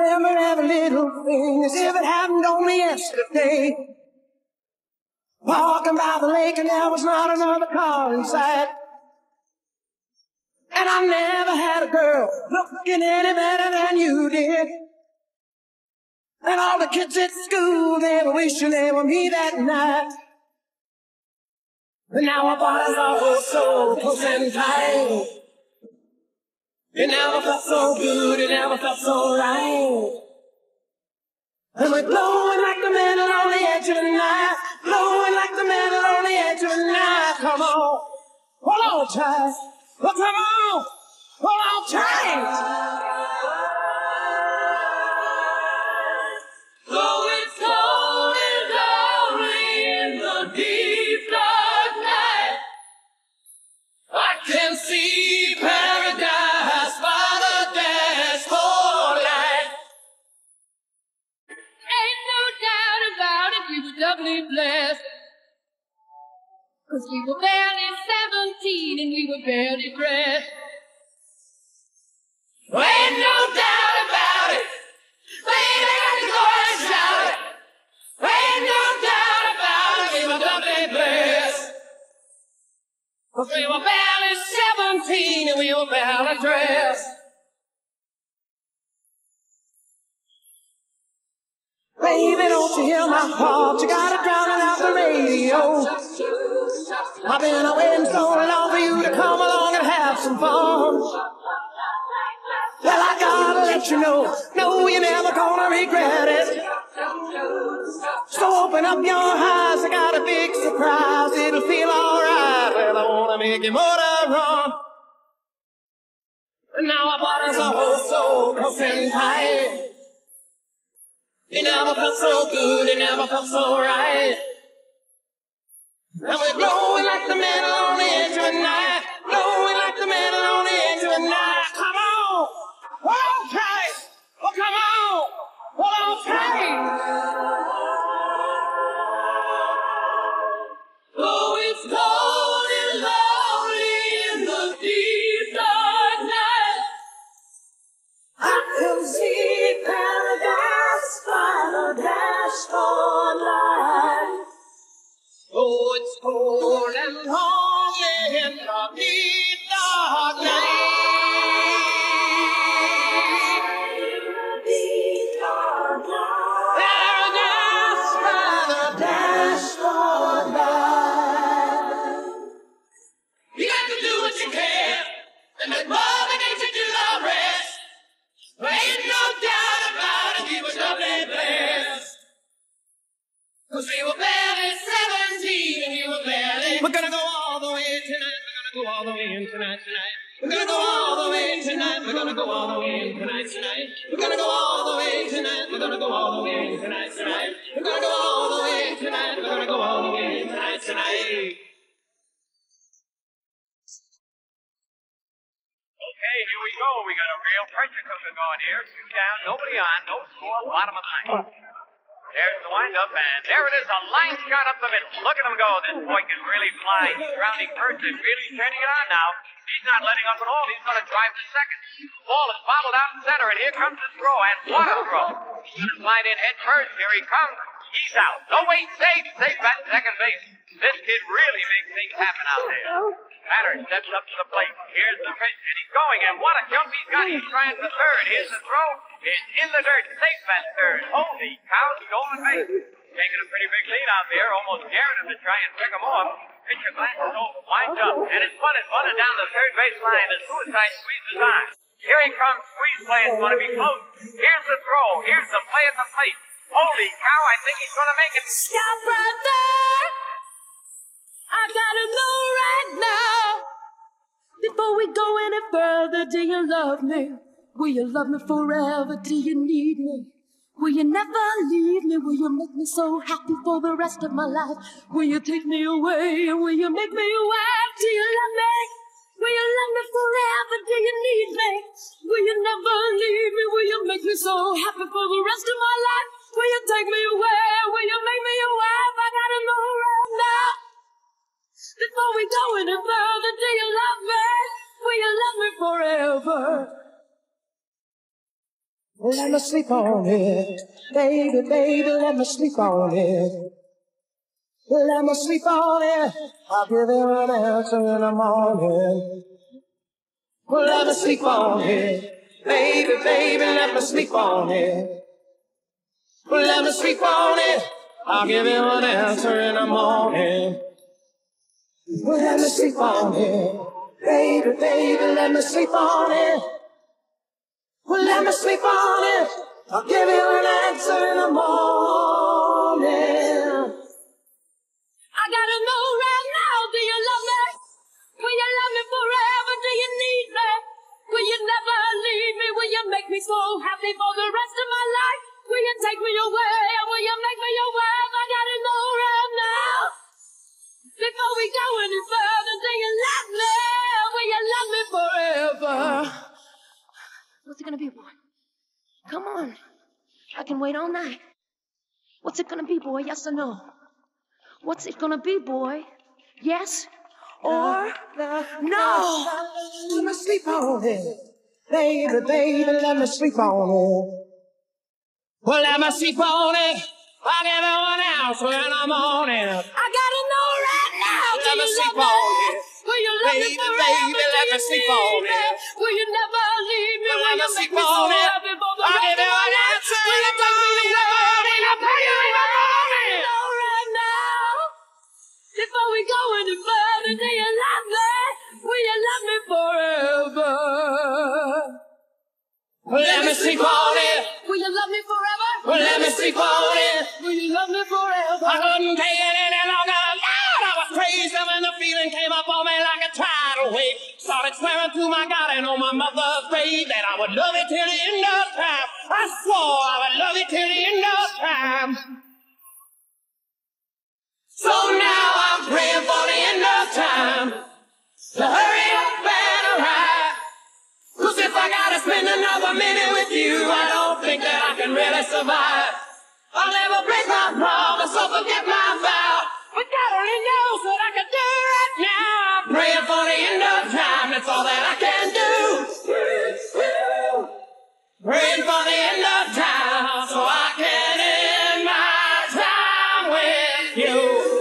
remember every little thing as if it happened only yesterday. Walking by the lake and there was not another car in sight. And I never had a girl looking any better than you did. And all the kids at school, they were wishing they were me that night. But now our bodies are both so close and tight. It never felt so good, it never felt so right. And we're glowing like the metal on the edge of the night. Glowing like the metal on the edge of the night. Come on, hold on tight. Oh, come on, hold on tight. Though it's cold and lonely in the deep dark night, I can see paradise by the dashboard light. Ain't no doubt about it, we were doubly blessed. 'Cause we were barely 17 and we were barely dressed. Ain't no doubt about it, baby, I can go and shout it. Ain't no doubt about it, we were doubly blessed. 'Cause we were barely 17 and we were barely dressed. Baby, don't you hear my heart? You gotta drown it out the radio. I've been waiting so long for you to come along and have some fun. Well, I gotta let you know, no, you're never gonna regret it. So open up your eyes, I got a big surprise. It'll feel alright. Well, I wanna make your motor run. And now our bodies are both so close and tight. It never felt so good, it never felt so right. And we're glowing like the metal on the edge of the night. Glowing like the metal on the edge of the night. Come on, hold on tight. Oh, come on, hold on tight. Though it's cold and lonely in the deep dark night, I can see paradise by the dashboard light. oh, it's cold and lonely in the deep dark night. Paradise by the dashboard light. You got to do what you can and let Mother Nature do the rest. There ain't no doubt about it, we were doubly blessed. 'Cause we were barely 17 and we were barely. We're gonna go all the way tonight. We're gonna go all the way in tonight. We're gonna go all the way tonight. We're gonna go all the way in tonight. We're gonna go all the way tonight. We're gonna go all the way in tonight. We're gonna go all the way tonight. We're gonna go all the way in tonight. Okay, here we go. We got a real pressure cooker going here. Two down, nobody on, no score, bottom of the ninth. There's the windup, and there it is, a line shot up the middle. Look at him go. This boy can really fly. He's rounding first and really turning it on now. He's not letting up at all. He's going to drive to second. Ball is bobbled out in center, and here comes the throw, and what a throw. He's going to slide in head first. Here he comes. He's out. No, wait, safe. Safe at second base. This kid really makes things happen out there. Batter steps up to the plate. Here's the pitch, and he's going, and what a jump he's got. He's trying for third. Here's the throw. It's in the dirt. Safe at third. Holy cow, stolen base. Taking a pretty big lead out there, almost daring him to try and pick him off. Pitcher glances over, winds up, and it's bunted down the third base line. The suicide squeeze is on. Here he comes. Squeeze play is going to be close. Here's the throw. Here's the play at the plate. Holy cow, I think he's going to make it. Stop right there. I gotta know right now. Before we go any further, do you love me? Will you love me forever? Do you need me? Will you never leave me? Will you make me so happy for the rest of my life? Will you take me away? Will you make me your wife? Do you love me? Will you love me forever? Do you need me? Will you never leave me? Will you make me so happy for the rest of my life? Will you take me away? Will you make me your wife? I gotta know right now. Before we go any further, do you love me? Will you love me forever? Let me sleep on it. Baby, baby, let me sleep on it. Let me sleep on it. I'll give you an answer in the morning. Let me sleep on it. Baby, baby, let me sleep on it. Let me sleep on it. I'll give you an answer in the morning. Let me sleep on it. Baby, baby, let me sleep on it. Let me sleep on it. I'll give you an answer in the morning. I gotta know right now, do you love me? Will you love me forever? Do you need me? Will you never leave me? Will you make me so happy for the rest of my life? Will you take me away? Or will you make me your wife? I gotta know right now. Before we go any further, do you love me? Will you love me forever? What's it gonna be, boy? Come on. I can wait all night. What's it gonna be, boy? Yes or no? What's it gonna be, boy? Yes or no? Let me sleep on it. Baby, baby, let me sleep on it. Well, let me sleep on it. I'll give everyone else when I'm on it. I gotta know right now. Let me sleep on it. Will you love me Baby, forever? baby, let me sleep on it. Will you never leave me? Let Will me you sleep make me so on it. happy for the I'll rest give of you my an life? answer Will in you the take me morning. away? I'll tell you in the morning. Know right now. Before we go any further, do you love me? Will you love me forever? Let me sleep on it. Will you love me forever? Well, let me sleep on it. Will you love me forever? I couldn't take it any longer. Lord, I was crazy when the feeling came up on me like a tidal wave. Started swearing to my God and on my mother's grave that I would love it till the end of time. I swore I would love it till the end of time. So now I'm praying for the end of time to hurry up and arrive. 'Cause if I gotta spend another minute with you, I don't think that I can really survive. I'll never break my promise or forget my vow. But God only knows what I can do right now. I'm praying for the end of time, that's all that I can do. Praying for the end of time so I can end my time with you.